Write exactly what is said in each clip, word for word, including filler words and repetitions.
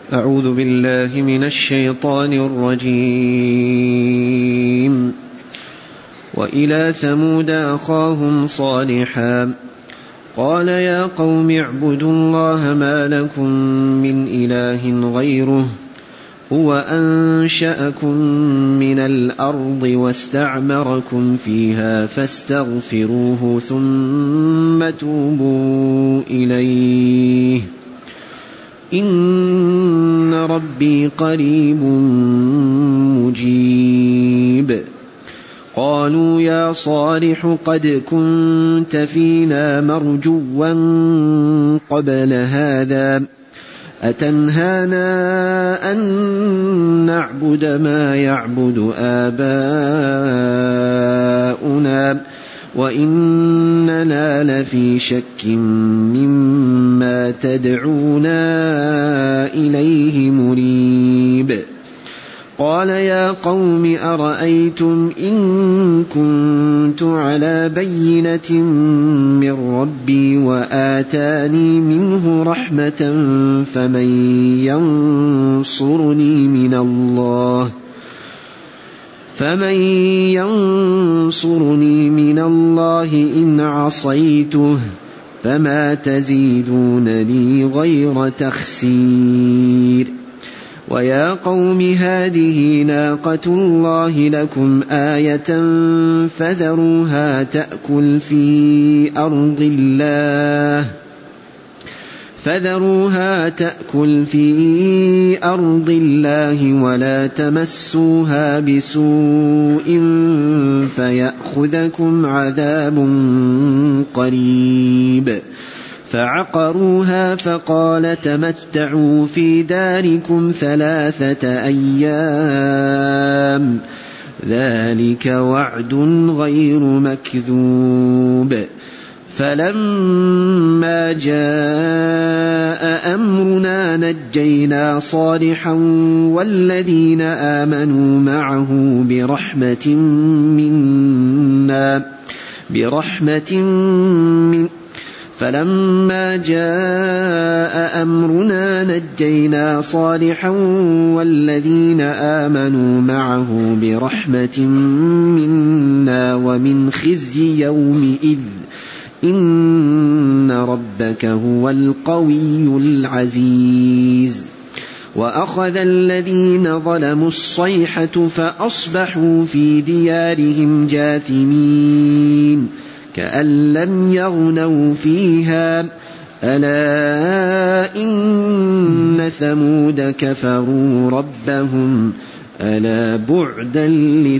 أعوذ بالله من الشيطان الرجيم. وإلى ثمود أخاهم صالحا قال يا قوم اعبدوا الله ما لكم من إله غيره هو أنشأكم من الأرض واستعمركم فيها فاستغفروه ثم توبوا إليه إن ربي قريب مجيب. قالوا يا صالح قد كنت فينا مرجوا قبل هذا أتنهانا أن نعبد ما يعبد آباؤنا وإننا لفي شك مما تدعونا إليه مريب. قال يا قوم أرأيتم إن كنت على بينة من ربي وآتاني منه رحمة فمن ينصرني من الله فمن ينصرني من الله إن عصيته فما تزيدونني غير تخسير. ويا قوم هذه ناقة الله لكم آية فذروها تأكل في أرض الله فذروها تأكل في أرض الله ولا تمسوها بسوء فيأخذكم عذاب قريب. فعقروها فقال تمتعوا في داركم ثلاثة أيام ذلك وعد غير مكذوب. فلما جاء أمرنا نجينا صالحا والذين آمنوا معه برحمة منا برحمة من فلما جاء أمرنا نجينا صالحا والذين آمنوا معه برحمة منا ومن خزي يومئذ إن ربك هو القوي العزيز. وأخذ الذين ظلموا الصيحة فأصبحوا في ديارهم جاثمين كأن لم يغنوا فيها ألا إن ثمود كفروا ربهم ألا بعدا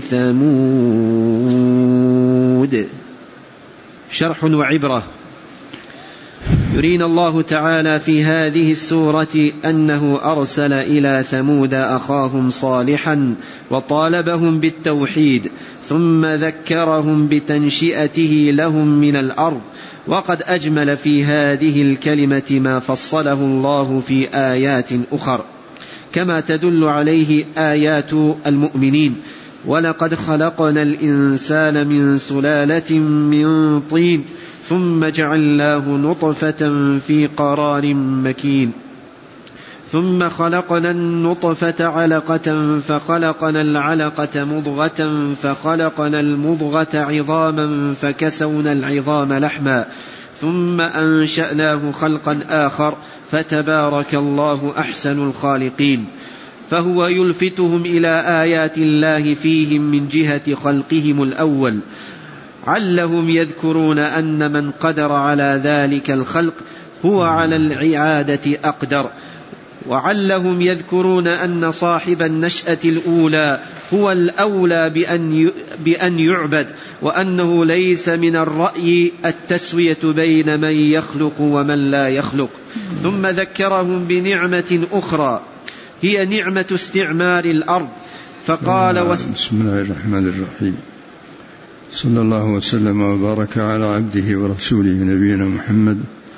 لثمود. شرح وعبرة. يرينا الله تعالى في هذه السورة أنه أرسل إلى ثمود أخاهم صالحا وطالبهم بالتوحيد ثم ذكرهم بتنشئته لهم من الأرض. وقد أجمل في هذه الكلمة ما فصله الله في آيات أخر كما تدل عليه آيات المؤمنين. ولقد خلقنا الإنسان من سلالة من طين ثم جعلناه نطفة في قرار مكين ثم خلقنا النطفة علقة فخلقنا العلقة مضغة فخلقنا المضغة عظاما فكسونا العظام لحما ثم أنشأناه خلقا آخر فتبارك الله أحسن الخالقين. فهو يلفتهم إلى آيات الله فيهم من جهة خلقهم الأول علهم يذكرون أن من قدر على ذلك الخلق هو على العيادة أقدر وعلهم يذكرون أن صاحب النشأة الأولى هو الأولى بأن بأن يعبد وأنه ليس من الرأي التسوية بين من يخلق ومن لا يخلق. ثم ذكرهم بنعمة أخرى هي نعمة استعمار الأرض فقال بسم الله الرحمن الرحيم. صلى الله وسلم وبارك على عبده ورسوله نبينا محمد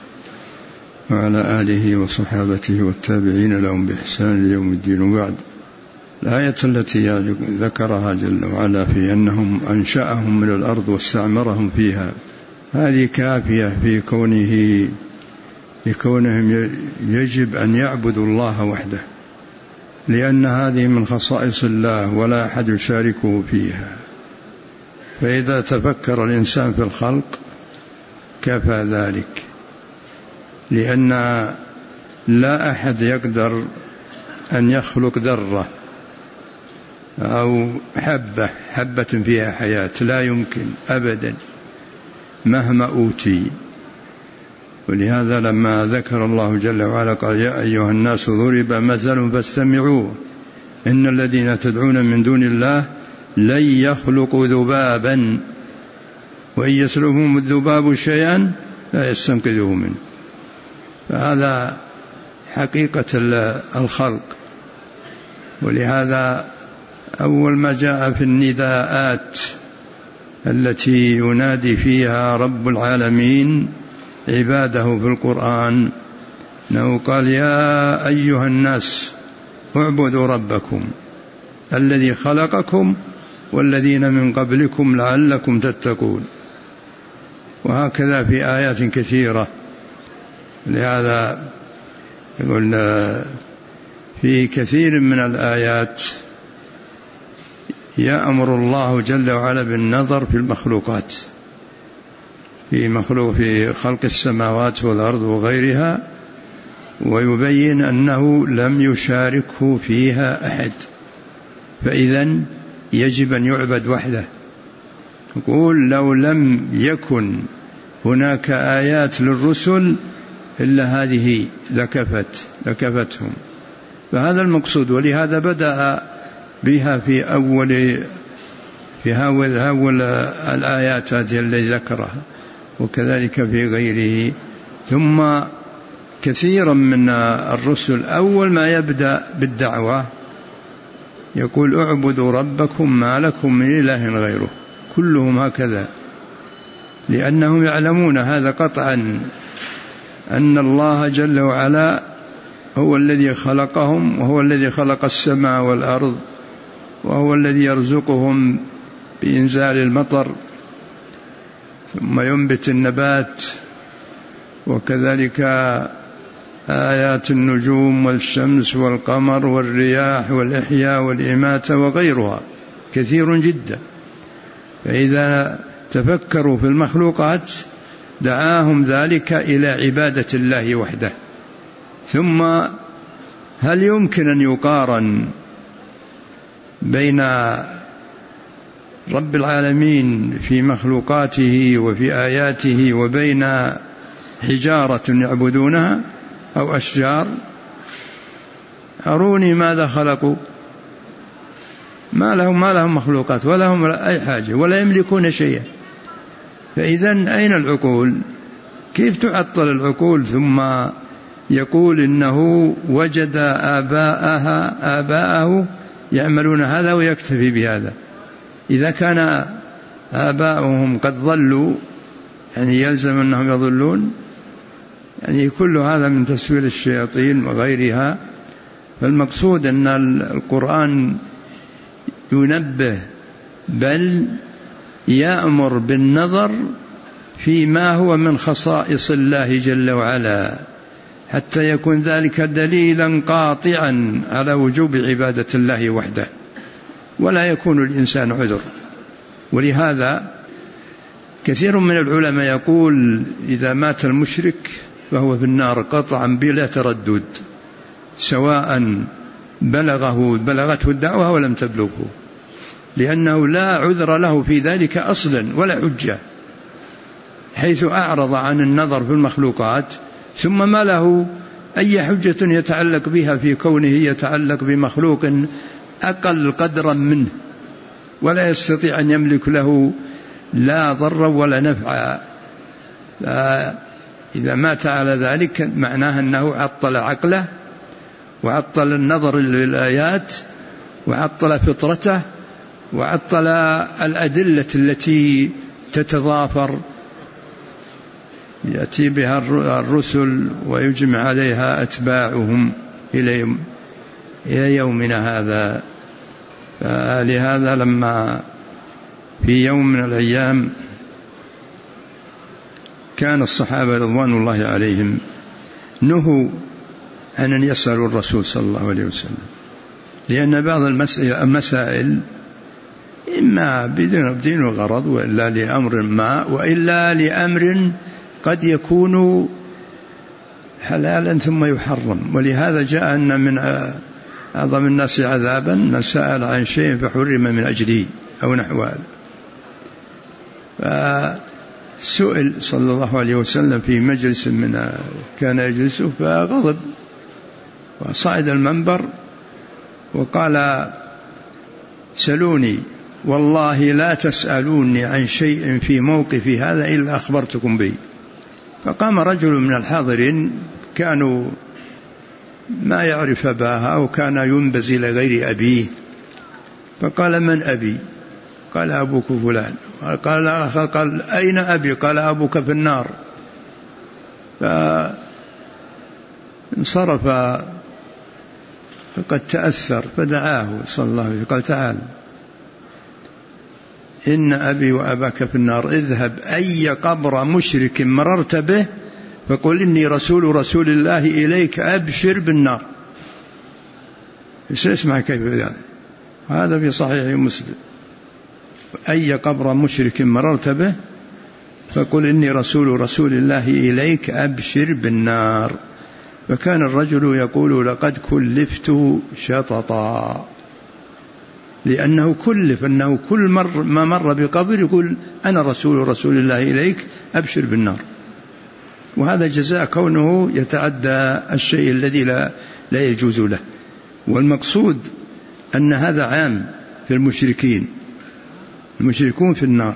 وعلى آله وصحابته والتابعين لهم بإحسان ليوم الدين. وبعد، الآية التي ذكرها جل وعلا في أنهم أنشأهم من الأرض واستعمرهم فيها هذه كافية في كونه في كونهم يجب أن يعبدوا الله وحده لأن هذه من خصائص الله ولا أحد يشاركه فيها. فإذا تفكر الإنسان في الخلق كفى ذلك، لأن لا أحد يقدر أن يخلق ذرة أو حبة حبة فيها حياة، لا يمكن أبدا مهما أوتي. ولهذا لما ذكر الله جل وعلا قال يا أيها الناس ضرب مثل فاستمعوه إن الذين تدعون من دون الله لن يخلقوا ذبابا وإن يسلبهم الذباب شيئا لا يستنقذوه منه. فهذا حقيقة الخلق. ولهذا أول ما جاء في النداءات التي ينادي فيها رب العالمين عباده في القرآن أنه قال يا أيها الناس اعبدوا ربكم الذي خلقكم والذين من قبلكم لعلكم تتقون. وهكذا في آيات كثيرة. لهذا يقول في كثير من الآيات يأمر الله جل وعلا بالنظر في المخلوقات، في مخلوق في خلق السماوات والأرض وغيرها، ويبين أنه لم يشاركه فيها أحد، فإذن يجب أن يعبد وحده. يقول لو لم يكن هناك آيات للرسل إلا هذه لكفت لكفتهم. فهذا المقصود. ولهذا بدأ بها في أول في أول الآيات هذه التي ذكرها، وكذلك في غيره. ثم كثيرا من الرسل أول ما يبدأ بالدعوة يقول اعبدوا ربكم ما لكم من إله غيره. كلهم هكذا، لأنهم يعلمون هذا قطعا أن الله جل وعلا هو الذي خلقهم، وهو الذي خلق السماء والأرض، وهو الذي يرزقهم بإنزال المطر ثم ينبت النبات، وكذلك آيات النجوم والشمس والقمر والرياح والإحياء والإماتة وغيرها كثير جدا. فإذا تفكروا في المخلوقات دعاهم ذلك إلى عبادة الله وحده. ثم هل يمكن أن يقارن بين رب العالمين في مخلوقاته وفي آياته وبين حجارة يعبدونها أو أشجار؟ أروني ماذا خلقوا. ما لهم ما لهم مخلوقات ولا هم أي حاجة ولا يملكون شيئا. فإذن أين العقول؟ كيف تعطل العقول ثم يقول إنه وجد آباءها آباءه يعملون هذا ويكتفي بهذا؟ إذا كان آباؤهم قد ضلوا يعني يلزم أنهم يضلون؟ يعني كل هذا من تسويل الشياطين وغيرها. فالمقصود أن القرآن ينبه بل يأمر بالنظر فيما هو من خصائص الله جل وعلا، حتى يكون ذلك دليلا قاطعا على وجوب عبادة الله وحده، ولا يكون الإنسان عذر. ولهذا كثير من العلماء يقول إذا مات المشرك فهو في النار قطعا بلا تردد، سواء بلغه بلغته الدعوة ولم تبلغه، لأنه لا عذر له في ذلك أصلا ولا حجة، حيث أعرض عن النظر في المخلوقات ثم ما له أي حجة يتعلق بها في كونه يتعلق بمخلوق أقل قدرا منه ولا يستطيع أن يملك له لا ضرا ولا نفعا. إذا مات على ذلك معناه أنه عطل عقله وعطل النظر للآيات وعطل فطرته وعطل الأدلة التي تتضافر يأتي بها الرسل ويجمع عليها أتباعهم إلى يومنا هذا. فلهذا لما في يوم من الأيام كان الصحابة رضوان الله عليهم نهوا عن أن يسألوا الرسول صلى الله عليه وسلم، لأن بعض المسائل إما بدين وغرض وإلا لأمر ما وإلا لأمر قد يكون حلالا ثم يحرم. ولهذا جاء أن من أعظم الناس عذابا من سأل عن شيء فحرم من أجله أو نحو هذا. فسئل صلى الله عليه وسلم في مجلس من كان يجلسه فغضب وصعد المنبر وقال سلوني والله لا تسألوني عن شيء في موقفي هذا إلا أخبرتكم به. فقام رجل من الحاضرين كانوا ما يعرف أباها وكان ينبز إلى غير أبيه فقال من أبي؟ قال أبوك فلان. قال قال أين أبي؟ قال أبوك في النار. فانصرف فقد تأثر فدعاه صلى الله عليه وسلم قال تعال إن أبي وأباك في النار اذهب أي قبر مشرك مررت به فقل إني رسول رسول الله إليك أبشر بالنار. اسمع كيف ذلك هذا في صحيح مسلم. أي قبر مشرك مررت به فقل إني رسول رسول الله إليك أبشر بالنار. فكان الرجل يقول لقد كلفت شططا لأنه كلف أنه كل مر ما مر بقبر يقول أنا رسول رسول الله إليك أبشر بالنار. وهذا جزاء كونه يتعدى الشيء الذي لا, لا يجوز له. والمقصود أن هذا عام في المشركين، المشركون في النار.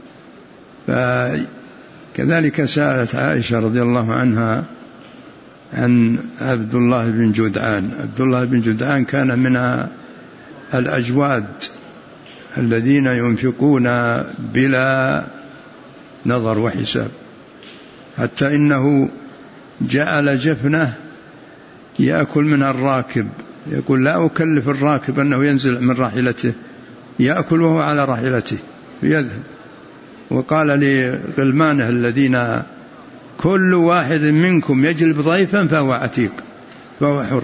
فكذلك سألت عائشة رضي الله عنها عن عبد الله بن جدعان. عبد الله بن جدعان كان من الأجواد الذين ينفقون بلا نظر وحساب، حتى إنه جعل جفنه يأكل منها الراكب، يقول لا أكلف الراكب أنه ينزل من راحلته، يأكل وهو على راحلته ويذهب. وقال لغلمانه الذين كل واحد منكم يجلب ضيفا فهو عتيق فهو حر،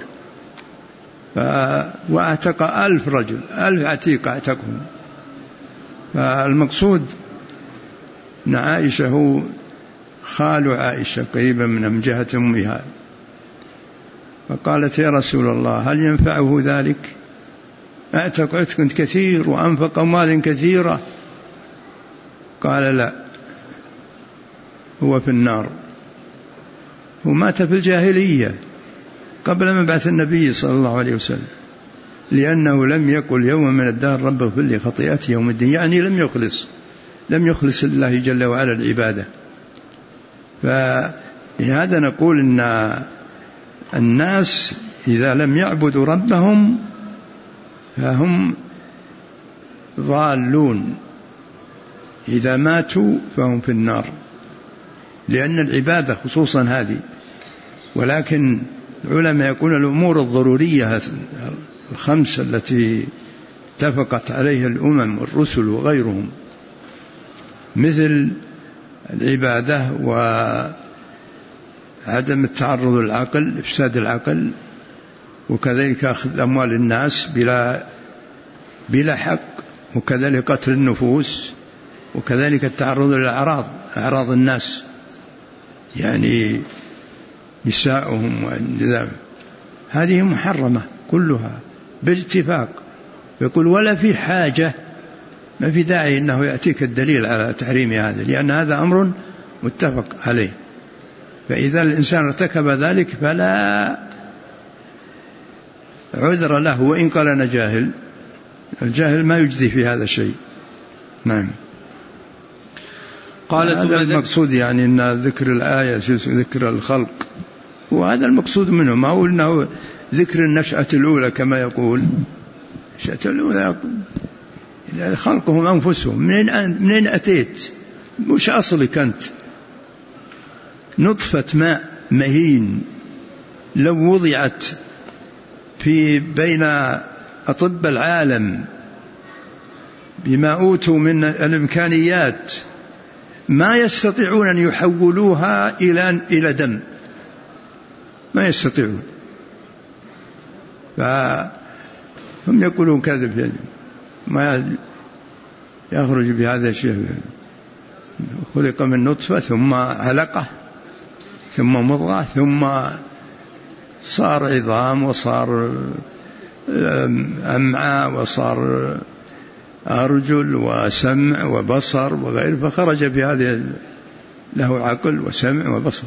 واعتق ألف رجل، ألف عتيق اعتقهم. فالمقصود أن عائشة هو خال عائشة قريبا من جهة أمها. فقالت يا رسول الله هل ينفعه ذلك؟ اعتق عتق كثير وأنفق أموال كثيرة. قال لا، هو في النار، ومات في الجاهلية قبل مبعث النبي صلى الله عليه وسلم، لأنه لم يقل يوم من الدهر رب اغفر لي خطيئتي يوم الدين، يعني لم يخلص لم يخلص لله جل وعلا العبادة. فلهذا نقول إن الناس إذا لم يعبدوا ربهم فهم ضالون، إذا ماتوا فهم في النار، لأن العبادة خصوصا هذه. ولكن العلماء يقولون الأمور الضرورية الخمسة التي اتفقت عليها الأمم والرسل وغيرهم، مثل العبادة وعدم التعرض للعقل، إفساد العقل، وكذلك أخذ أموال الناس بلا بلا حق، وكذلك قتل النفوس، وكذلك التعرض للأعراض، أعراض الناس، يعني نساؤهم وأنجابهم، هذه محرمة كلها باتفاق. يقول ولا في حاجة، ما في داعي أنه يأتيك الدليل على تحريم هذا، لأن هذا أمر متفق عليه. فإذا الإنسان ارتكب ذلك فلا عذر له، وإن قال أنا جاهل، الجاهل ما يجزي في هذا الشيء. نعم. قالت هذا المقصود، يعني أن ذكر الآية ذكر الخلق، وهذا المقصود منه، ما هو أنه ذكر النشأة الأولى كما يقول. النشأة الأولى خلقهم أنفسهم، منين منين أتيت؟ مش أصلك أنت؟ نطفة ماء مهين لو وضعت في بين أطباء العالم بما أوتوا من الإمكانيات ما يستطيعون أن يحولوها إلى إلى دم، ما يستطيعون. هم يقولون كذب يعني ما يخرج بهذا الشيء. خلق من نطفة ثم علقة ثم مضغة ثم صار عظام وصار أمعاء وصار أرجل وسمع وبصر وغيره، فخرج بهذه له عقل وسمع وبصر.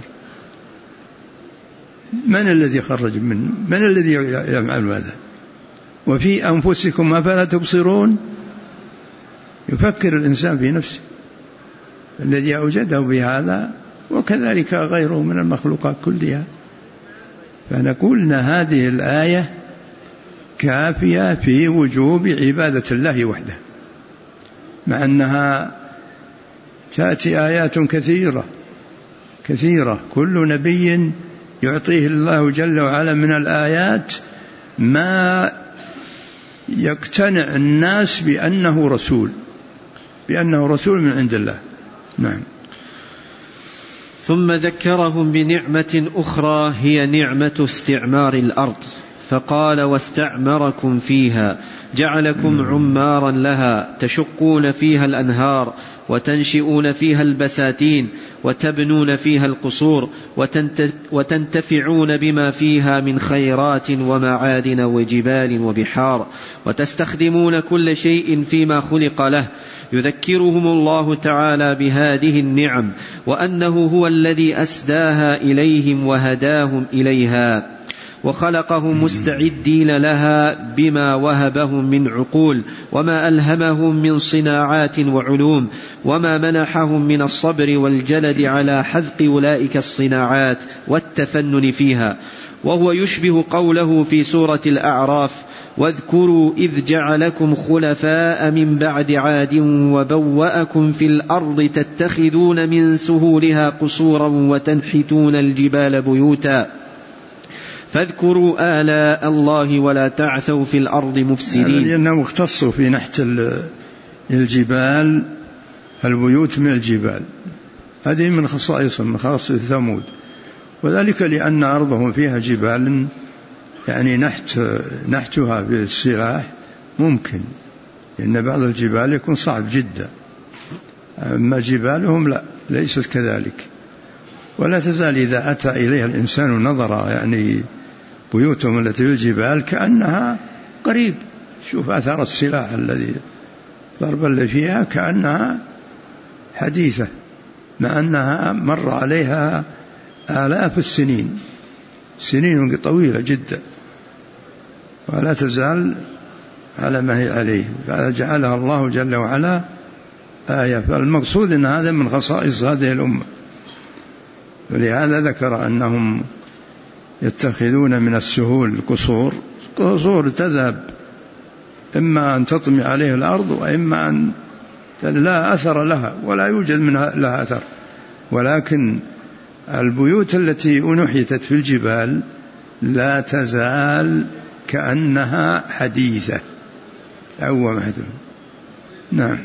من الذي خرج من من الذي يفعل هذا؟ وفي أنفسكم أفلا تبصرون. يفكر الإنسان في نفسه الذي أوجده بهذا، وكذلك غيره من المخلوقات كلها. فنقول أن هذه الآية كافية في وجوب عبادة الله وحده، مع أنها تأتي آيات كثيرة كثيرة كل نبي يعطيه الله جل وعلا من الآيات ما يقتنع الناس بأنه رسول بأنه رسول من عند الله. نعم. ثم ذكرهم بنعمة أخرى هي نعمة استعمار الأرض، فقال واستعمركم فيها جعلكم عمارا لها تشقون فيها الأنهار وتنشئون فيها البساتين وتبنون فيها القصور وتنتفعون بما فيها من خيرات ومعادن وجبال وبحار وتستخدمون كل شيء فيما خلق له. يذكرهم الله تعالى بهذه النعم وأنه هو الذي أسداها إليهم وهداهم إليها وخلقهم مستعدين لها بما وهبهم من عقول وما ألهمهم من صناعات وعلوم وما منحهم من الصبر والجلد على حذق أولئك الصناعات والتفنن فيها. وهو يشبه قوله في سورة الأعراف واذكروا إذ جعلكم خلفاء من بعد عاد وبوأكم في الأرض تتخذون من سهولها قصورا وتنحتون الجبال بيوتا فاذكروا آلاء الله ولا تعثوا في الأرض مفسدين. لأنه مختص في نحت الجبال البيوت من الجبال، هذه من خصائص من خاصة ثمود، وذلك لأن أرضهم فيها جبال يعني نحت نحتها بالسلاح ممكن، لأن بعض الجبال يكون صعب جدا، أما جبالهم لا ليست كذلك. ولا تزال إذا أتى إليها الإنسان نظر يعني بيوتهم التي في الجبال كأنها قريب، شوف أثر السلاح الذي ضرب اللي فيها كأنها حديثة، مع أنها مر عليها آلاف السنين، سنين طويلة جدا، ولا تزال على ما هي عليه، فجعلها الله جل وعلا آية. فالمقصود أن هذا من خصائص هذه الأمة، ولهذا ذكر أنهم يتخذون من السهول قصور قصور تذهب، إما أن تطمي عليه الأرض وإما أن لا أثر لها ولا يوجد منها لها أثر. ولكن البيوت التي أنحتت في الجبال لا تزال كأنها حديثة أو محدود. نعم.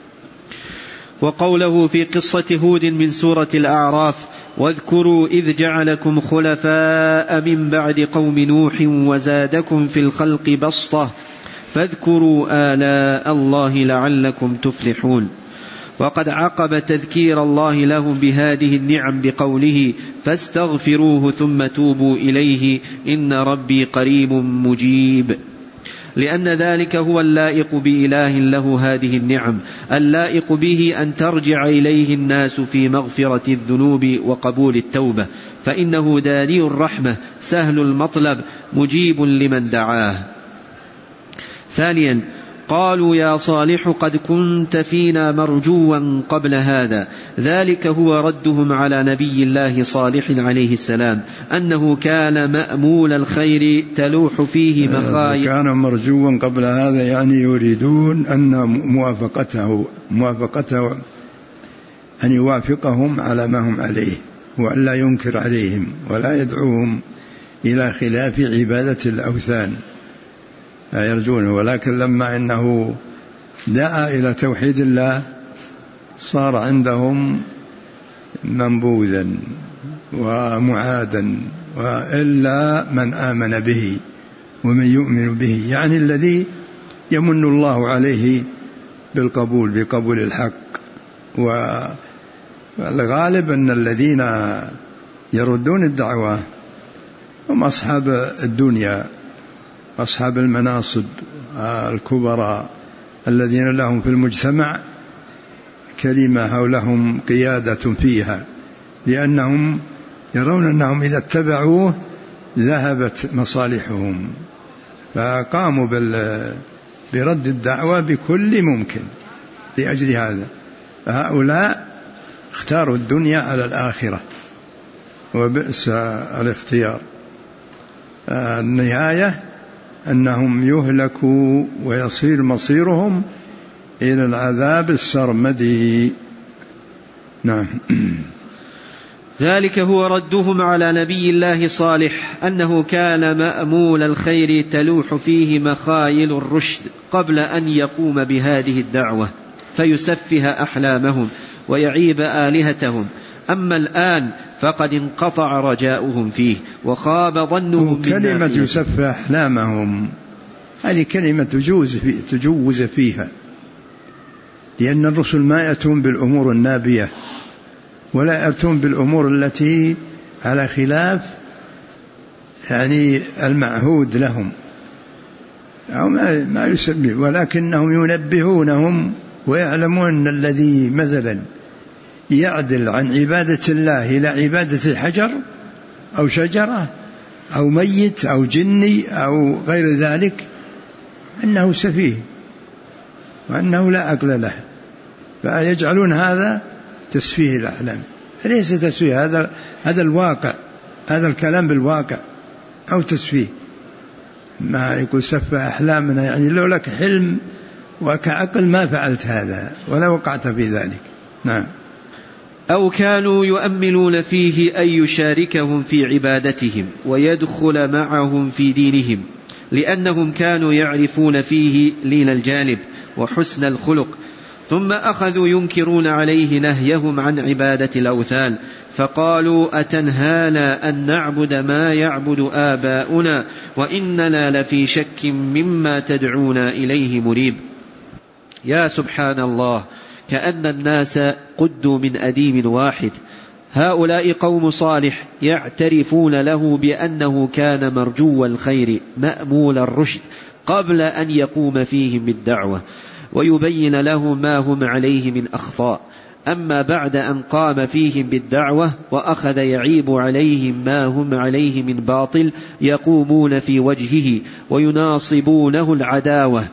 وقوله في قصة هود من سورة الأعراف واذكروا إذ جعلكم خلفاء من بعد قوم نوح وزادكم في الخلق بسطة فاذكروا آلاء الله لعلكم تفلحون. وقد عقب تذكير الله لهم بهذه النعم بقوله فاستغفروه ثم توبوا إليه إن ربي قريب مجيب، لأن ذلك هو اللائق بإله له هذه النعم، اللائق به أن ترجع إليه الناس في مغفرة الذنوب وقبول التوبة، فإنه داني الرحمة سهل المطلب مجيب لمن دعاه. ثانيا قالوا يا صالح قد كنت فينا مرجوا قبل هذا، ذلك هو ردهم على نبي الله صالح عليه السلام أنه كان مأمول الخير تلوح فيه مخايف. كان مرجوا قبل هذا يعني يريدون أن موافقته موافقته أن يوافقهم على ما هم عليه وأن لا ينكر عليهم ولا يدعوهم إلى خلاف عبادة الأوثان يرجونه. ولكن لما إنه دعا إلى توحيد الله صار عندهم منبوذا ومعادا، وإلا من آمن به ومن يؤمن به، يعني الذي يمن الله عليه بالقبول بقبول الحق. والغالب أن الذين يردون الدعوة هم أصحاب الدنيا، أصحاب المناصب الكبرى الذين لهم في المجتمع كلمة أو لهم قيادة فيها، لأنهم يرون أنهم إذا اتبعوه ذهبت مصالحهم، فقاموا برد الدعوة بكل ممكن لأجل هذا. فهؤلاء اختاروا الدنيا على الآخرة، وبئس الاختيار. النهاية أنهم يهلكوا ويصير مصيرهم إلى العذاب السرمدي. نعم. ذلك هو ردهم على نبي الله صالح أنه كان مأمول الخير تلوح فيه مخايل الرشد قبل أن يقوم بهذه الدعوة فيسفه أحلامهم ويعيب آلهتهم. أما الآن فقد انقطع رجاؤهم فيه وخاب ظنهم. كلمة يسفه أحلامهم هذه كلمة تجوز, في تجوز فيها، لأن الرسل ما يأتون بالأمور النابية ولا يأتون بالأمور التي على خلاف يعني المعهود لهم أو ما, ما يسمي، ولكنهم ينبهونهم ويعلمون أن الذي مثلا يعدل عن عبادة الله إلى عبادة حجر أو شجرة أو ميت أو جني أو غير ذلك أنه سفيه وأنه لا عقل له، فيجعلون هذا تسفيه الأحلام. ليس تسفيه، هذا هذا الواقع، هذا الكلام بالواقع أو تسفيه. ما يقول سفه أحلامنا، يعني لو لك حلم وكعقل ما فعلت هذا ولا وقعت في ذلك. نعم. أو كانوا يؤملون فيه أن يشاركهم في عبادتهم ويدخل معهم في دينهم، لأنهم كانوا يعرفون فيه لين الجانب وحسن الخلق، ثم أخذوا ينكرون عليه نهيهم عن عبادة الأوثان، فقالوا أتنهانا أن نعبد ما يعبد آباؤنا وإننا لفي شك مما تدعونا إليه مريب. يا سبحان الله، كأن الناس قدوا من أديم واحد. هؤلاء قوم صالح يعترفون له بأنه كان مرجو الخير مأمول الرشد قبل أن يقوم فيهم بالدعوة ويبين له ما هم عليه من أخطاء. أما بعد أن قام فيهم بالدعوة وأخذ يعيب عليهم ما هم عليه من باطل يقومون في وجهه ويناصبونه العداوة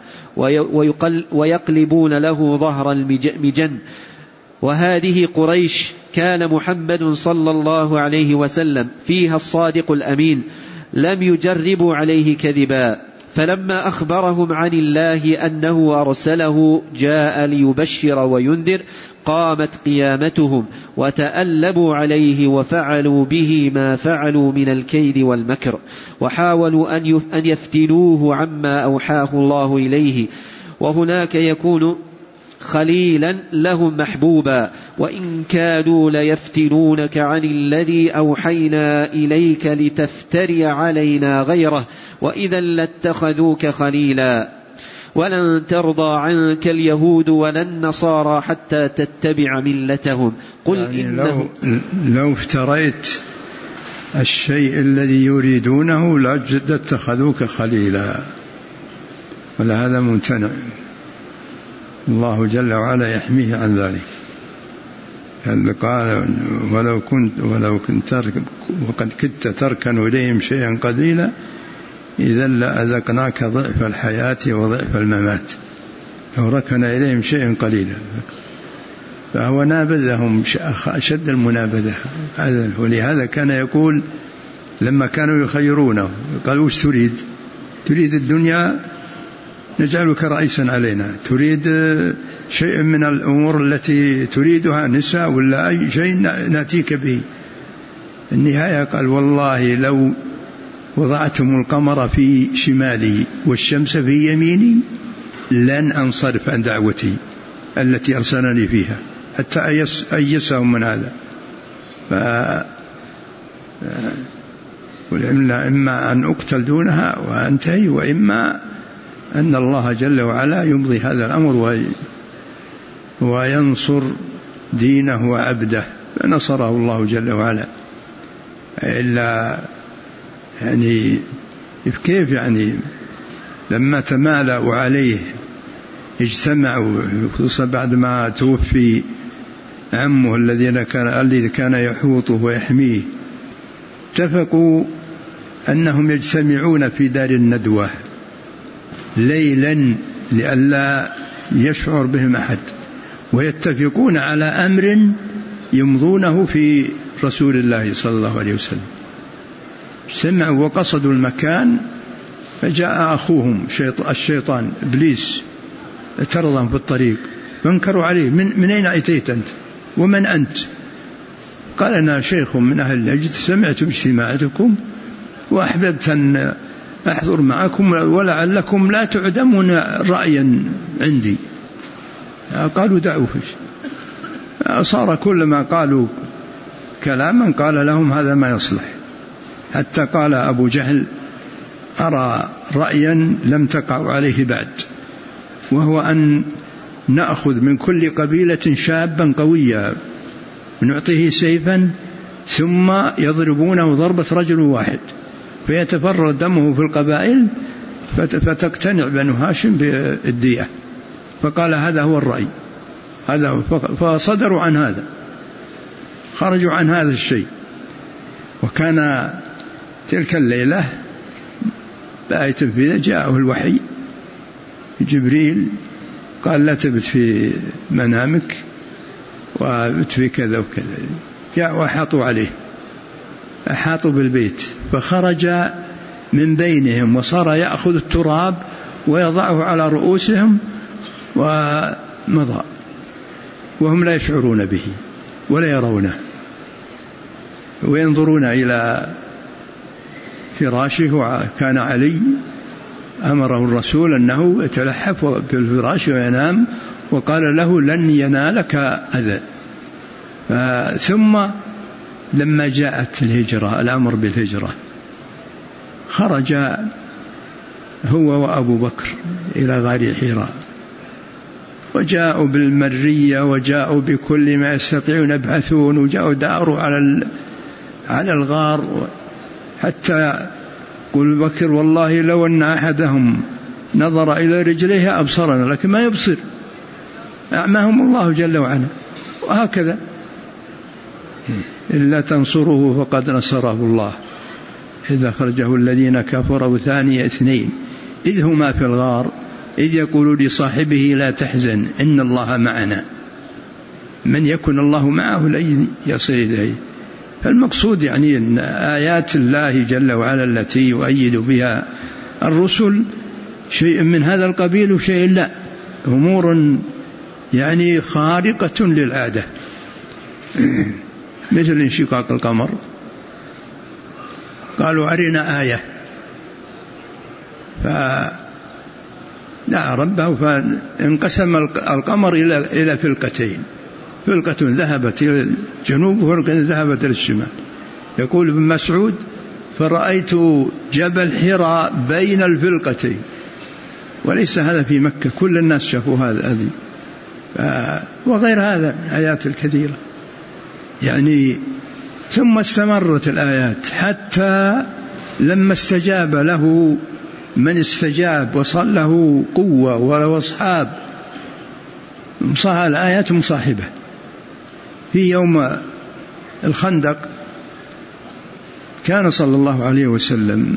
ويقلبون له ظهر المجن. وهذه قريش كان محمد صلى الله عليه وسلم فيها الصادق الأمين، لم يجربوا عليه كذبا، فلما أخبرهم عن الله أنه أرسله جاء ليبشر وينذر قامت قيامتهم وتألبوا عليه وفعلوا به ما فعلوا من الكيد والمكر، وحاولوا أن يفتنوه عما أوحاه الله إليه، وهناك يكون خليلا لهم محبوبا، وإن كادوا ليفتنونك عن الذي أوحينا إليك لتفتري علينا غيره وإذا لاتخذوك خليلا، ولن ترضى عنك اليهود ولا النصارى حتى تتبع ملتهم. قل يعني إنه لو, لو افتريت الشيء الذي يريدونه لاتخذوك خليلا، ولهذا ممتنع، الله جل وعلا يحميه عن ذلك. قال ولو كنت ولو كنت ترك وقد كدت تركن إليهم شيئا قليلا إذا لأذقناك ضعف الحياة وضعف الممات، لو ركن إليهم شيئا قليلا، فهو نابذهم أشد المنابذة. ولهذا كان يقول لما كانوا يخيرونه قال وش تريد؟ تريد الدنيا نجعلك رئيسا علينا، تريد شيء من الأمور التي تريدها نساء ولا أي شيء نأتيك به. النهاية قال والله لو وضعتم القمر في شمالي والشمس في يميني لن أنصرف عن دعوتي التي أرسلني فيها، حتى أيس أيسهم من هذا. إما أن أقتل دونها وأنتهي، وإما أن الله جل وعلا يمضي هذا الأمر وينصر دينه وعبده، فنصره الله جل وعلا. إلا يعني كيف يعني لما تمالأوا عليه اجتمعوا، خصوصا بعد ما توفي عمه الذي كان الذي كان يحوطه ويحميه، اتفقوا أنهم يجتمعون في دار الندوة ليلا لئلا يشعر بهم أحد، ويتفقون على أمر يمضونه في رسول الله صلى الله عليه وسلم. سمعوا وقصدوا المكان، فجاء أخوهم الشيطان إبليس اعترضهم في الطريق، فانكروا عليه: من, من أين أتيت أنت ومن أنت؟ قال: أنا شيخ من أهل نجد، سمعت اجتماعكم وأحببت أن أحضر معكم ولعلكم لا تعدمون رأيا عندي. قالوا: دعوا فيش. صار كلما قالوا كلاما قال لهم: هذا ما يصلح. حتى قال أبو جهل: أرى رأيا لم تقع عليه بعد، وهو أن نأخذ من كل قبيلة شابا قويا ونعطيه سيفا ثم يضربونه ضربة رجل واحد فيتفرغ دمه في القبائل فتقتنع بنو هاشم بالدية. فقال: هذا هو الرأي، هذا هو. فصدروا عن هذا، خرجوا عن هذا الشيء. وكان تلك الليلة بآية تنفيذ جاءه الوحي جبريل قال: لا تبت في منامك وبت في كذا وكذا. جاء وأحاطوا عليه، أحاطوا بالبيت، فخرج من بينهم وصار يأخذ التراب ويضعه على رؤوسهم ومضى وهم لا يشعرون به ولا يرونه، وينظرون إلى فراشه. وكان علي أمره الرسول أنه يتلحف في الفراش وينام، وقال له: لن ينالك أذى. ثم لما جاءت الهجرة، الأمر بالهجرة، خرج هو وأبو بكر إلى غار حراء، وجاءوا بالمرية وجاءوا بكل ما يستطيعون يبحثون، وجاءوا داروا على على الغار، حتى قل بكر: والله لو أن أحدهم نظر إلى رجليه أبصرنا، لكن ما يبصر، أعماهم الله جل وعلا. وهكذا: إلا تنصروه فقد نصره الله إذ أخرجه الذين كفروا ثاني اثنين إذ هما في الغار إذ يقول لصاحبه لا تحزن إن الله معنا. من يكن الله معه لن يصل إليه. فالمقصود يعني أن آيات الله جل وعلا التي يؤيد بها الرسل شيء من هذا القبيل وشيء لا، أمور يعني خارقة للعادة، مثل انشقاق القمر. قالوا: أرنا آية، فدعا ربه فانقسم القمر إلى فلقتين، فلقة ذهبت إلى الجنوب وفلقة ذهبت إلى الشمال. يقول ابن مسعود: فرأيت جبل حراء بين الفلقتين. وليس هذا في مكة، كل الناس شافوا هذا هذه وغير هذا آيات الكثيرة يعني. ثم استمرت الآيات حتى لما استجاب له من استجاب وصل له قوة وأصحاب، صار الآيات مصاحبة. في يوم الخندق كان صلى الله عليه وسلم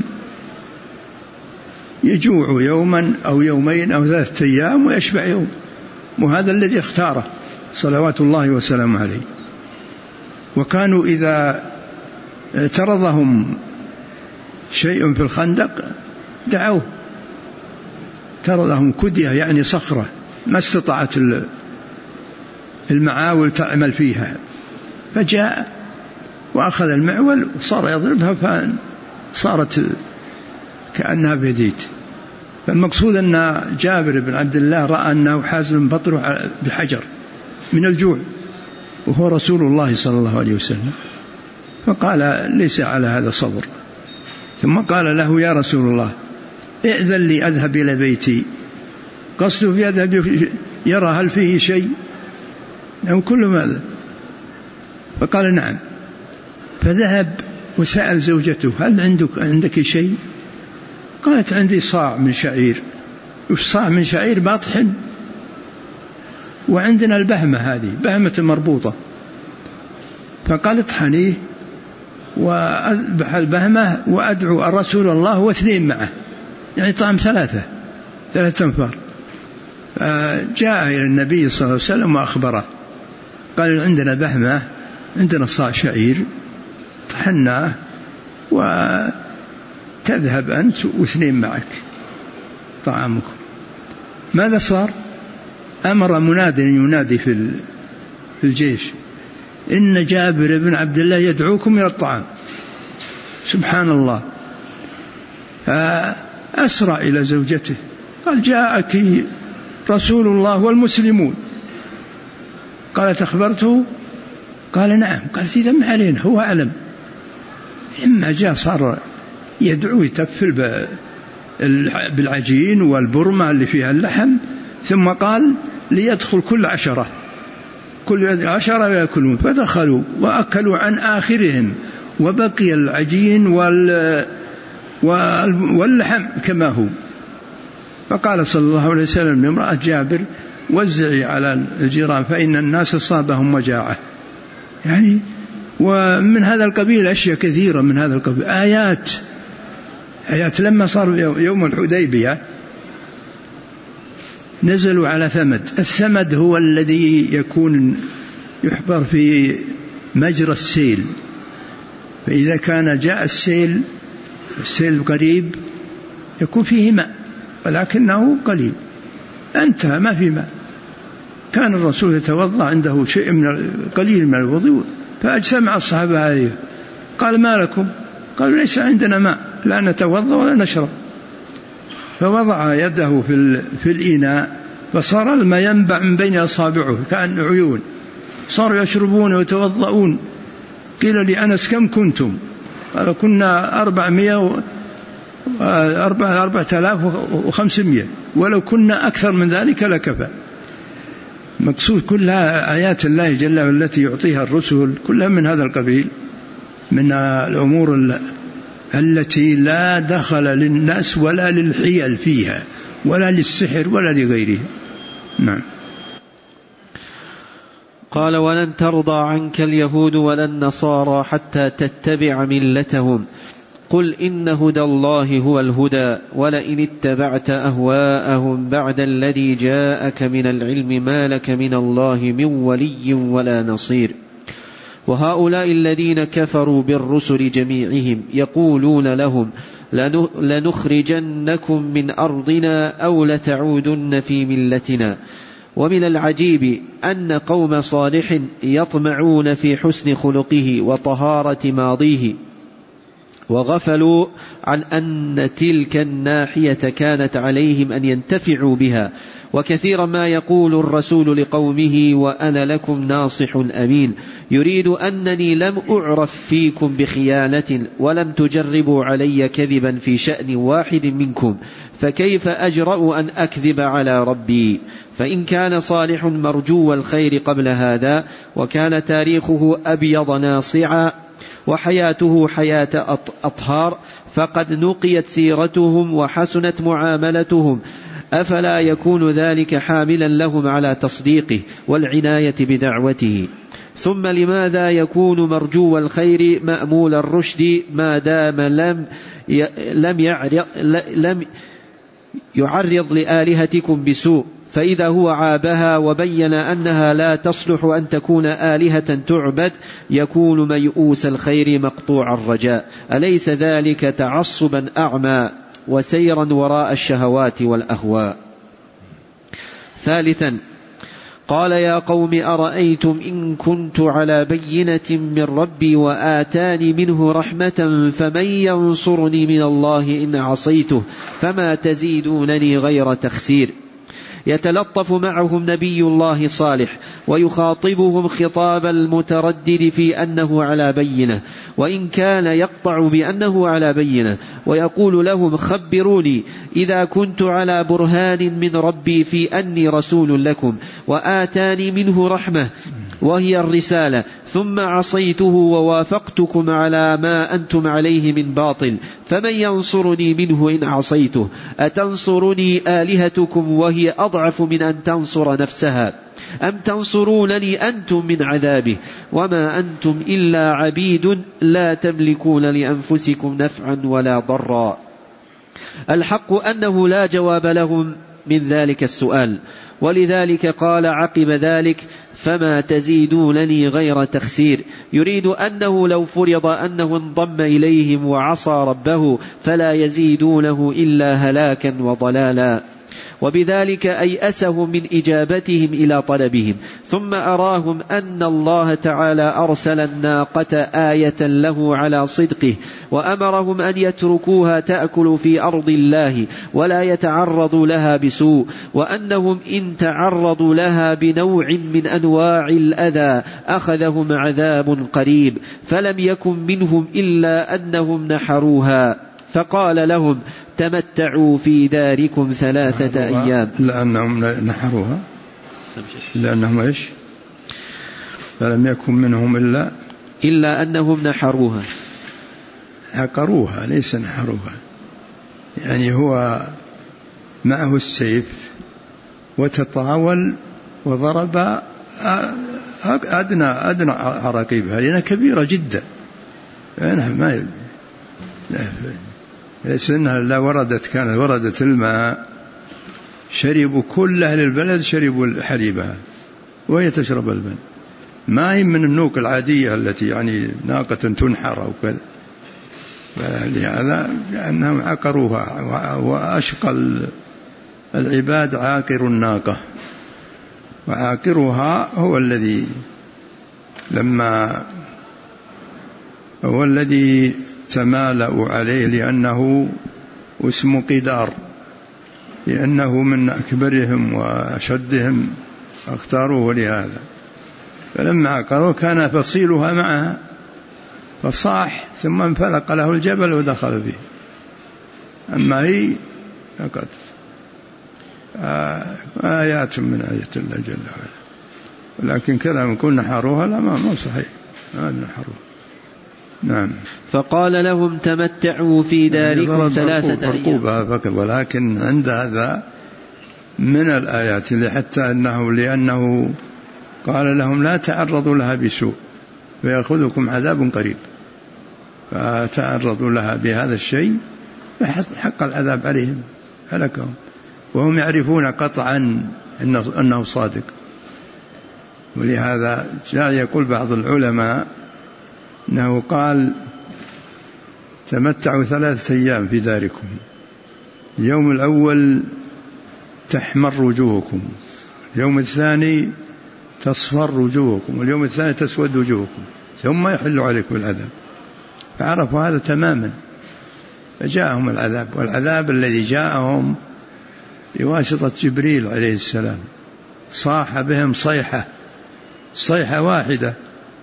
يجوع يوما أو يومين أو ثلاثة أيام ويشبع يوم، وهذا الذي اختاره صلوات الله وسلامه عليه. وكانوا إذا اعترضهم شيء في الخندق دعوه، اعترضهم كدية يعني صخرة ما استطاعت المعاول تعمل فيها، فجاء وأخذ المعول وصار يضربها فصارت كأنها بيديت. فالمقصود أن جابر بن عبد الله رأى أنه حازل بطنه بحجر من الجوع، وهو رسول الله صلى الله عليه وسلم، فقال: ليس على هذا صبر، ثم قال له يا رسول الله ائذن لي أذهب إلى بيتي، قصده يذهب يرى هل فيه شيء أو كل ماذا، فقال نعم. فذهب وسأل زوجته هل عندك عندك شيء؟ قالت عندي صاع من شعير. صاع من شعير باطحن، وعندنا البهمة هذه بهمة مربوطة. فقال اطحنيه وأذبح البهمة وأدعو الرسول الله واثنين معه، يعني طعم ثلاثة ثلاثة أنفار. جاء إلى النبي صلى الله عليه وسلم وأخبره، قال عندنا بهمة، عندنا صاع شعير طحناه وتذهب أنت واثنين معك طعامكم. ماذا صار؟ أمر مناد ينادي في الجيش إن جابر بن عبد الله يدعوكم إلى الطعام. سبحان الله. أسرع إلى زوجته قال جاءك رسول الله والمسلمون. قالت أخبرته؟ قال نعم. قالت إذا ما علينا، هو أعلم. إما جاء صار يدعو يتفل بالعجين والبرمة اللي فيها اللحم، ثم قال ليدخل كل عشرة كل عشرة يأكلون، فدخلوا وأكلوا عن آخرهم، وبقي العجين واللحم كما هو. فقال صلى الله عليه وسلم لامرأة جابر وزعي على الجيران فإن الناس أصابهم مجاعة. يعني ومن هذا القبيل أشياء كثيرة من هذا القبيل، آيات آيات. لما صار يوم الحديبية نزلوا على ثمد. الثمد هو الذي يكون يحبر في مجرى السيل، فإذا كان جاء السيل السيل قريب يكون فيه ماء، ولكنه قليل انتهى ما في ماء. كان الرسول يتوضأ عنده شيء من قليل من الوضوء، فأجتمع الصحابة عليه قال ما لكم؟ قالوا ليس عندنا ماء، لا نتوضأ ولا نشرب. فوضع يده في, في الإناء فصار الماء ينبع من بين أصابعه كأن عيون، صاروا يشربون ويتوضؤون. قيل لأنس كم كنتم؟ قال كنا أربعمائة أربعة آلاف وخمسمائة، ولو كنا أكثر من ذلك لكفى. مقصود كلها آيات الله جل وعلا التي يعطيها الرسل، كلها من هذا القبيل، من الأمور التي لا دخل للناس ولا للحيل فيها ولا للسحر ولا لغيره. نعم. قال ولن ترضى عنك اليهود ولا النصارى حتى تتبع ملتهم، قل إن هدى الله هو الهدى ولئن اتبعت أهواءهم بعد الذي جاءك من العلم ما لك من الله من ولي ولا نصير. وهؤلاء الذين كفروا بالرسل جميعهم يقولون لهم لنخرجنكم من أرضنا أو لتعودن في ملتنا. ومن العجيب أن قوم صالح يطمعون في حسن خلقه وطهارة ماضيه، وغفلوا عن أن تلك الناحية كانت عليهم أن ينتفعوا بها. وكثيرا ما يقول الرسول لقومه وأنا لكم ناصح أمين، يريد أنني لم أعرف فيكم بخيانة ولم تجربوا علي كذبا في شأن واحد منكم، فكيف أجرأ أن أكذب على ربي؟ فإن كان صالح مرجو الخير قبل هذا وكان تاريخه أبيض ناصعا وحياته حياة أطهار فقد نقيت سيرتهم وحسنت معاملتهم، أفلا يكون ذلك حاملا لهم على تصديقه والعناية بدعوته؟ ثم لماذا يكون مرجو الخير مأمول الرشد ما دام لم لم يعرض, لم يعرض لآلهتكم بسوء، فإذا هو عابها وبين أنها لا تصلح أن تكون آلهة تعبد يكون ميؤوس الخير مقطوع الرجاء؟ أليس ذلك تعصبا أعمى وسيرا وراء الشهوات والأهواء؟ ثالثا قال يا قوم أرأيتم إن كنت على بينة من ربي وآتاني منه رحمة فمن ينصرني من الله إن عصيته فما تزيدونني غير تخسير. يتلطف معهم نبي الله صالح ويخاطبهم خطاب المتردد في أنه على بينة، وإن كان يقطع بأنه على بينة، ويقول لهم خبروني إذا كنت على برهان من ربي في أني رسول لكم وآتاني منه رحمة وهي الرسالة، ثم عصيته ووافقتكم على ما أنتم عليه من باطل، فمن ينصرني منه إن عصيته؟ أتنصرني آلهتكم وهي أضعف من أن تنصر نفسها، أم تنصرونني أنتم من عذابه؟ وما أنتم إلا عبيد لا تملكون لأنفسكم نفعا ولا ضرا. الحق أنه لا جواب لهم من ذلك السؤال، ولذلك قال عقب ذلك: فما تزيدونني غير تخسير، يريد أنه لو فرض أنه انضم إليهم وعصى ربه فلا يزيدونه إلا هلاكا وضلالا. وبذلك أيأسهم من إجابتهم إلى طلبهم، ثم أراهم أن الله تعالى أرسل الناقة آية له على صدقه، وأمرهم أن يتركوها تأكل في أرض الله ولا يتعرضوا لها بسوء، وأنهم إن تعرضوا لها بنوع من أنواع الأذى أخذهم عذاب قريب، فلم يكن منهم إلا أنهم نحروها، فقال لهم: تمتعوا في داركم ثلاثة أيام. لأنهم نحروها، لأنهم إيش؟ فلم يكن منهم إلا إلا أنهم نحروها، عقروها ليس نحروها. يعني هو معه السيف وتطاول وضرب أدنى أدنى عراقيبها لأنها كبيرة جدا، يعني ما لأنها لا وردت، كانت وردت الماء شربوا كل أهل البلد شربوا حليبها وهي تشرب الماء، ما هي من النوك العادية التي يعني ناقة تنحر أو كذا. لهذا لأنهم عقروها، وأشقى العباد عاقر الناقة، وعاقرها هو الذي لما هو الذي تمالأوا عليه، لأنه اسم قدار، لأنه من أكبرهم وأشدهم اختاروه لهذا. فلما عقروه كان فصيلها معها فصاح، ثم انفلق له الجبل ودخل فيه. أما هي فقط آيات من آيات الله جل وعلا، ولكن كلام يكون نحروها لا ما مو صحيح، ما نحروها. نعم. فقال لهم: تمتعوا في داركم ثلاثة أيام. ولكن عند هذا من الآيات اللي حتى أنه لأنه قال لهم: لا تعرضوا لها بسوء فيأخذكم عذاب قريب، فتعرضوا لها بهذا الشيء حق العذاب عليهم، هلكهم، وهم يعرفون قطعا أنه صادق. ولهذا جاء يقول بعض العلماء أنه قال: تمتعوا ثلاثة أيام في داركم، اليوم الأول تحمر وجوهكم، اليوم الثاني تصفر وجوهكم، واليوم الثاني تسود وجوهكم، ثم يحل عليكم العذاب. فعرفوا هذا تماما، فجاءهم العذاب، والعذاب الذي جاءهم بواسطة جبريل عليه السلام، صاح بهم صيحة صيحة واحدة،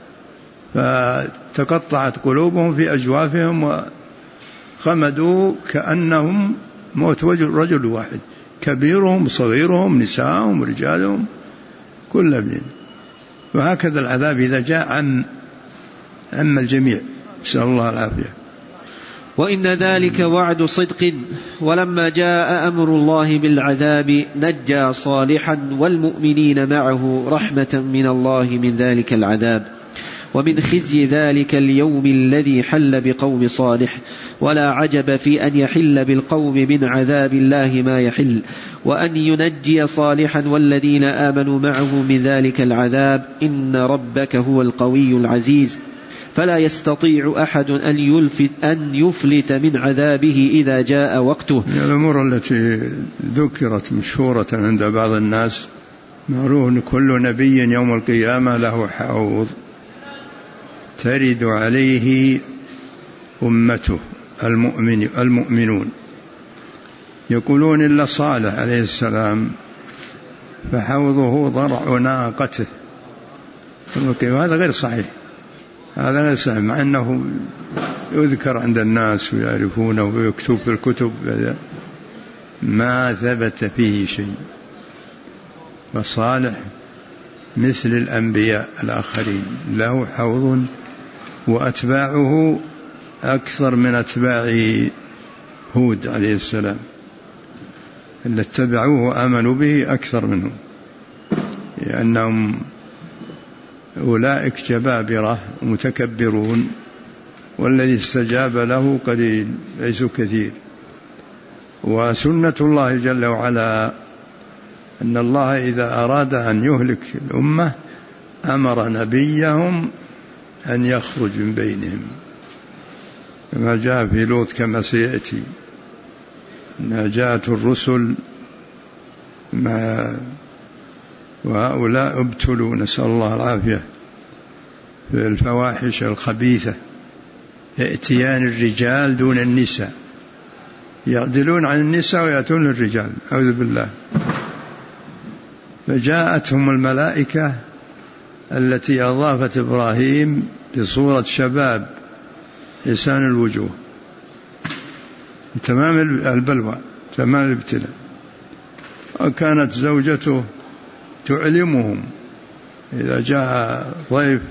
فتقطعت قلوبهم في أجوافهم وخمدوا كأنهم موت رجل واحد، كبيرهم صغيرهم نساءهم رجالهم كل بين. وهكذا العذاب إذا جاء عم عم الجميع، نسأل الله العافية. وإن ذلك وعد صدق، ولما جاء أمر الله بالعذاب نجى صالحا والمؤمنين معه رحمة من الله من ذلك العذاب، ومن خزي ذلك اليوم الذي حل بقوم صالح. ولا عجب في أن يحل بالقوم من عذاب الله ما يحل، وأن ينجي صالحا والذين آمنوا معه من ذلك العذاب. إن ربك هو القوي العزيز، فلا يستطيع أحد أن يلفت, أن يفلت من عذابه إذا جاء وقته. الأمور التي ذكرت مشهورة عند بعض الناس، معروف كل نبي يوم القيامة له حوض ترد عليه أمته المؤمن المؤمنون، يقولون إلا صالح عليه السلام فحوضه ضرع ناقته. هذا غير صحيح، هذا غير صحيح، مع أنه يذكر عند الناس ويعرفونه ويكتب في الكتب، ما ثبت فيه شيء. فصالح مثل الأنبياء الآخرين له حوض، وأتباعه أكثر من أتباع هود عليه السلام، اللي اتبعوه وآمنوا به أكثر منهم، لأنهم أولئك جبابرة متكبرون، والذي استجاب له قليل ليسوا كثير. وسنة الله جل وعلا أن الله إذا أراد أن يهلك الأمة أمر نبيهم أن يخرج من بينهم، كما جاء في لوط كما سيأتي، أنها جاءت الرسل ما وهؤلاء ابتلوا نسأل الله العافية في الفواحش الخبيثة، ائتيان الرجال دون النساء، يعدلون عن النساء ويأتون الرجال، أعوذ بالله. فجاءتهم الملائكة التي أضافت إبراهيم بصورة شباب حسان الوجوه، تمام البلوى تمام الابتلاء، وكانت زوجته تعلمهم إذا جاء ضيف.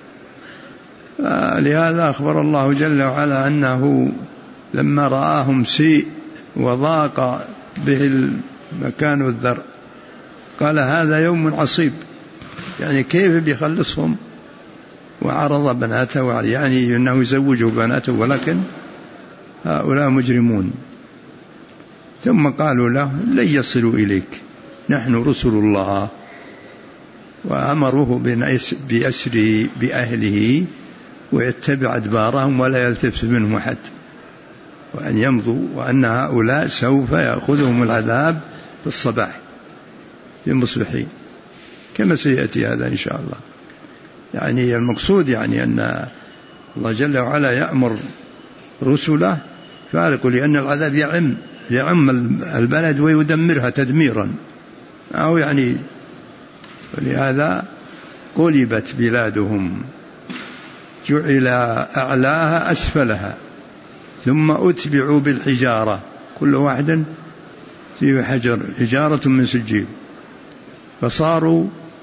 لهذا أخبر الله جل وعلا أنه لما رآهم سيء وضاق به المكان والذرع قال هذا يوم عصيب، يعني كيف بيخلصهم، وعرض بناته، يعني أنه يزوجه بناته، ولكن هؤلاء مجرمون. ثم قالوا له لن يصلوا إليك، نحن رسل الله، وأمروه بأسر بأهله ويتبع أدبارهم ولا يلتفت منهم أحد، وأن يمضوا، وأن هؤلاء سوف يأخذهم العذاب في الصباح في المصبحين، كما سيأتي هذا إن شاء الله. يعني المقصود يعني أن الله جل وعلا يأمر رسله فارق، لأن العذاب يعم يعم البلد ويدمرها تدميرا، أو يعني ولهذا قلبت بلادهم، جعل أعلاها أسفلها، ثم أتبعوا بالحجارة، كل واحد في حجر حجارة من سجيل، فصاروا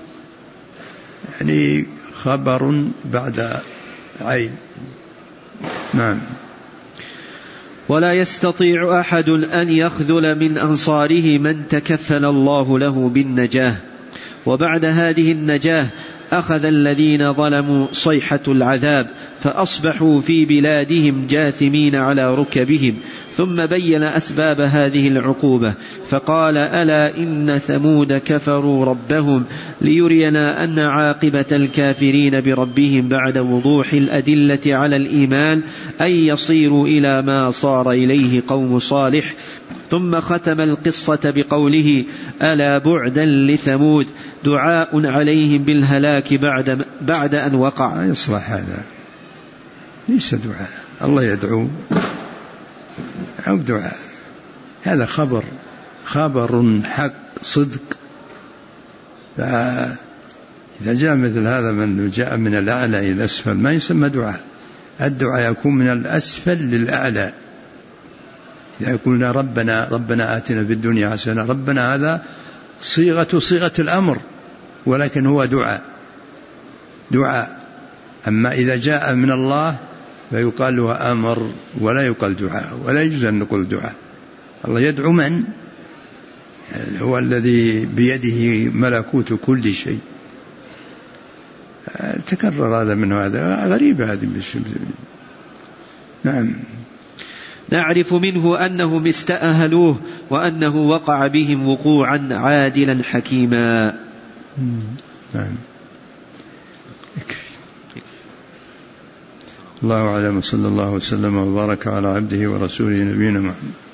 يعني خبر بعد عين. نعم. ولا يستطيع أحد أن يخذل من أنصاره من تكفل الله له بالنجاة. وبعد هذه النجاة أخذ الذين ظلموا صيحة العذاب، فأصبحوا في بلادهم جاثمين على ركبهم. ثم بين أسباب هذه العقوبة فقال ألا إن ثمود كفروا ربهم ليرينا أن عاقبة الكافرين بربهم بعد وضوح الأدلة على الإيمان أن يصيروا إلى ما صار إليه قوم صالح. ثم ختم القصة بقوله ألا بعدا لثمود، دعاء عليهم بالهلاك بعد, بعد أن وقع. يصلح هذا، ليس دعاء، الله يدعو أو دعاء، هذا خبر خبر حق صدق. فإذا جاء مثل هذا من جاء من الأعلى إلى الأسفل ما يسمى دعاء، الدعاء يكون من الأسفل للأعلى. إذا قلنا ربنا ربنا آتنا في الدنيا حسنة، ربنا هذا صيغة صيغة الأمر، ولكن هو دعاء دعاء. أما إذا جاء من الله فيقال له أمر ولا يقال دعاء، ولا يجوز أن نقول دعاء. الله يدعو من هو الذي بيده ملكوت كل شيء. تكرر هذا من هذا، غريبة هذه. نعم. نعرف منه أنهم استأهلوه وأنه وقع بهم وقوعا عادلا حكيما. نعم. الله أعلم، صلى الله وسلم وبارك على عبده ورسوله نبينا محمد.